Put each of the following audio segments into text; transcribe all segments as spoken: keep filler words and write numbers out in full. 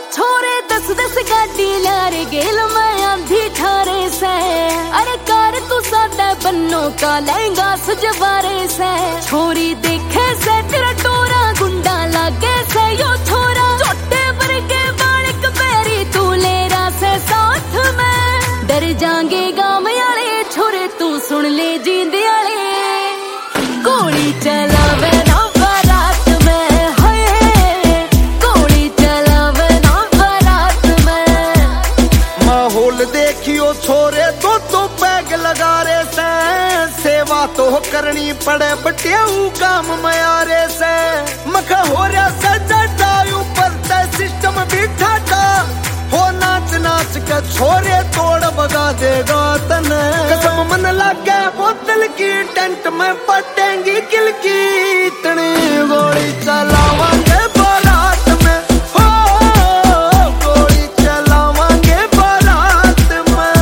छोरे दस दस गाड़ी लारे गेल मैं आंधी ठारे से। अरे कार तू सादा बन्नो का लहंगा सजवारे से। छोरी देखे से तेरा टोरा गुंडा लागे से। यो छोरा छोटे बरगे बालिक पैरी तू ले रा से साथ में। डर जाएंगे गांव वाले छोरे तू सुन ले जींदे वाले। गोली चलावे ना बारात में, हाय गोली चलावे ना बारात में। माहौल देखियो छोरे तो तो बैग लगा रे से। सेवा तो करनी पड़े बटियाऊ काम मयारे से। मखा हो रहा सजा ऊपर ते सिस्टम बिठा का। हो नाच नाच के छोरे तोड़ बगा देगा तने। कसम मन लागे बोतल की टेंट में पटेंगी किल की। इतनी गोली चलावांगे बारात में, हो गोली चलावांगे बारात में।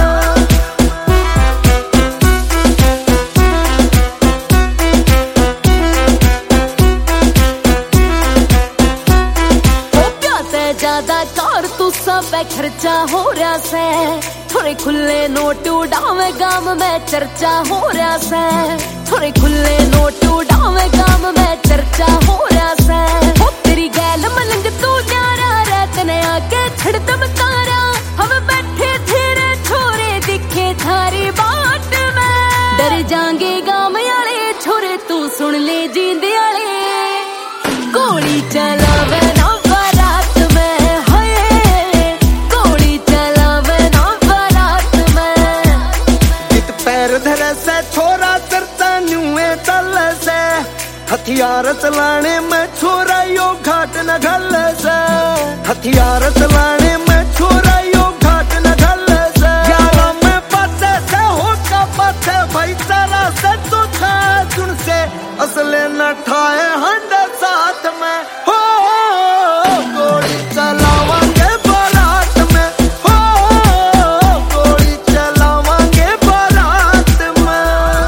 ओ प्यासे ज्यादा कार तू सब खर्चा हो रहा से। थोड़े खुले नोट उड़ावे गांव में चर्चा हो रहा से। थोड़े खुले नोट उड़ावे गांव में चर्चा हो रहा से। हो तेरी गैल मलंग तू न्यारा रात ने आके छड़ दम तारा। हम बैठे थे रे छोरे दिखे थारी बाट में। डर जाएंगे गांव वाले छोरे तू सुन ले जींदे वाले। गोली चलावे ना बारात में, हाय गोली चलावे ना बारात में। जित पैर धरे से छोरा चरता न्यूए चल से। हथियार चलाने में छोरा यो घाट न घल से। हथियार चलाने में छोरा यो घाट न घल से। यारा में पासे से हो का पासे भाईचारा से तो था सुन से। असले न ठाए हंड साथ में, हो गोली चलावांगे बारात में, हो गोली चलावांगे बारात में।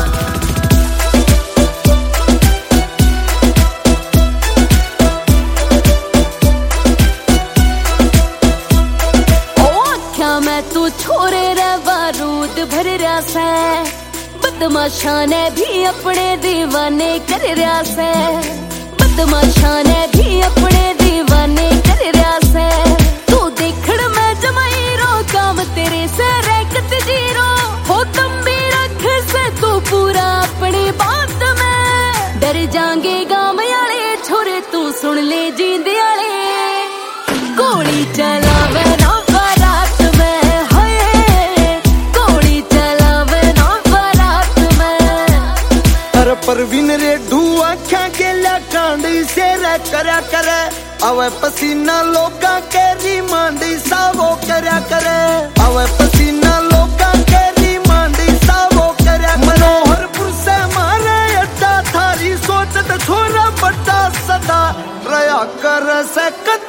ओ आख्या मैं तू छोरे रे बारूद भर रहा से। बदमाशा ने भी अपने दीवाने कर रहा से। बदमाशा ने भी अपने दीवाने कर रहा से। तू देखड़ में जमाई रो काम तेरे से रैकत जीरो। हो तुम भी रख से तू पूरा अपनी बात में। डर जाएंगे गांव वाले छोरे तू सुन ले जींदे वाले। गोली चलावे ना बारात में, हाय गोली चलावे ना बारात में। पर परवीन रे ढू आख्या के ल्या कांडी से रे करया करे। अवे पसीना लोगा के रिमांडी सावो करया करे। अवे पसीना लोगा के रिमांडी सावो करया करे। मनोहरपुर से मारे अड्डा थारी सोचत छोरा बड़ा सदा रया कर से।